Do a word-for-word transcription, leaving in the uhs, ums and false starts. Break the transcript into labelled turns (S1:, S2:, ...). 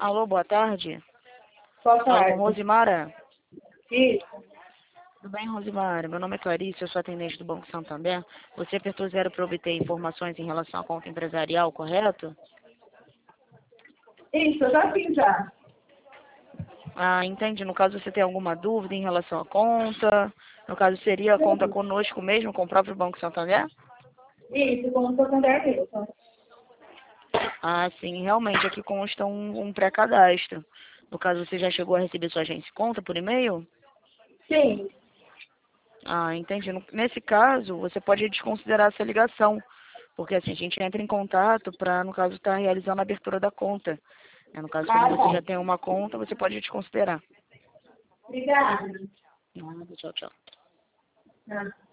S1: Alô, boa tarde.
S2: Boa
S1: Fala com
S2: tarde.
S1: Rosimara.
S2: Isso.
S1: Tudo bem, Rosimara? Meu nome é Clarice, eu sou atendente do Banco Santander. Você apertou zero para obter informações em relação à conta empresarial, correto?
S2: Isso, eu já fiz já.
S1: Ah, entendi. No caso, você tem alguma dúvida em relação à conta? No caso, seria a conta
S2: Sim.
S1: conosco mesmo, com o próprio Banco Santander?
S2: Isso, como Santander mesmo.
S1: Ah, sim. Realmente, aqui consta um, um pré-cadastro. No caso, você já chegou a receber sua agência conta por e-mail?
S2: Sim.
S1: Ah, entendi. No- Nesse caso, você pode desconsiderar essa ligação, porque assim, a gente entra em contato para, no caso, estar realizando a abertura da conta. É, no caso, como
S2: Ah,
S1: você
S2: tá.
S1: já tem uma conta, você pode desconsiderar.
S2: Obrigada.
S1: Nada, tchau, tchau.
S2: Ah.